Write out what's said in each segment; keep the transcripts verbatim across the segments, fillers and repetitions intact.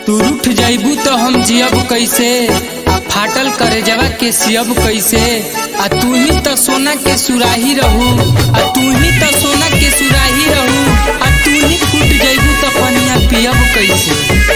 तू रूठ जाइबू तो हम जियब कैसे, आ फाटल करे जवा के सियब कैसे। आ तू ही तो सोना के सुराही रहू, आ तू ही तो सोना के सुराही रहू, आ तू ही फूट जाइबू तो पनिया पियब कैसे।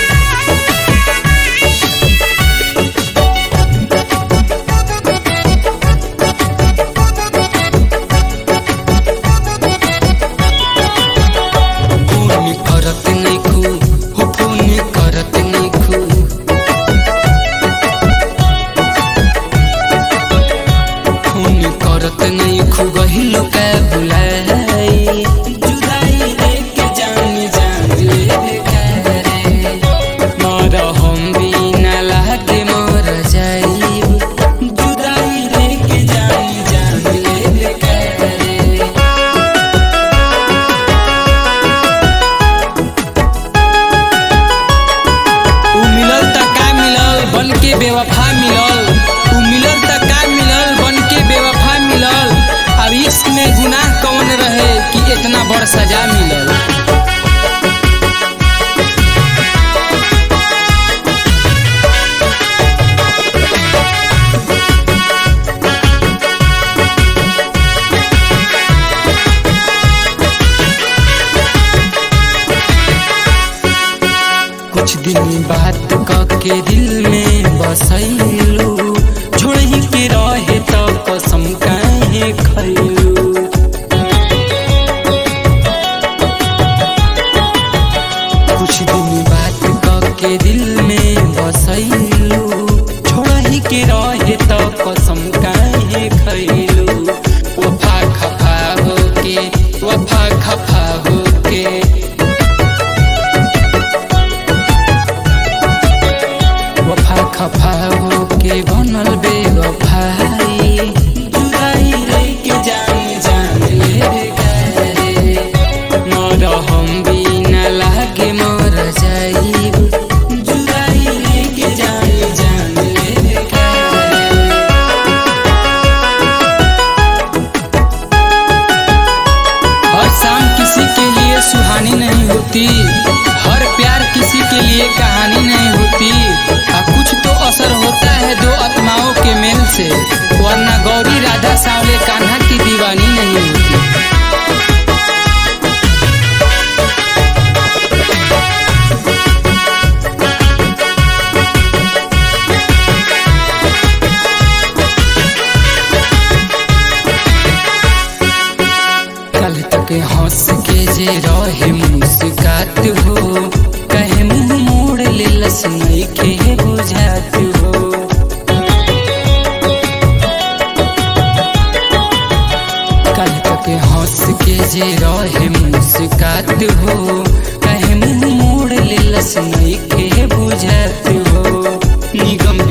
बेवफा मिलल तू मिलल त का मिलल, बन के बेवफा मिलल। अब इश्क में गुनाह कौन रहे कि इतना बड़ सजा मिलल। कुछ दिन बात के दिल में बसैलू, छोड़ी के रहे तो कसम काहे खैलू। कुछ दिन बात के दिल में बसैलू, छोड़ी के रहे तो कसम काहे खैलू। वफा खफा होके वफा खफा होके खफा होके बनल बेवफाई, जुदाई रे के जान जान ले करे। मर हम बिना लागे मर जाइब, जुदाई रे के जान जान ले करे। हर शाम किसी के लिए सुहानी नहीं होती, हर प्यार किसी के लिए कहानी नहीं होती। कुछ तो असर होता है दो आत्माओं के मेल से, वरना गौरी राधा सांवले कान्हा की दीवानी नहीं होती। कल तक हंस के जे रहे मुस्कात हो, कहे मुँह मोड़ ले लसनई के बुझात हो। कल तक हंस के जे रहे मुस्कात हो, कहे मुँह मोड़ ले लसनई के बुझात हो। निगम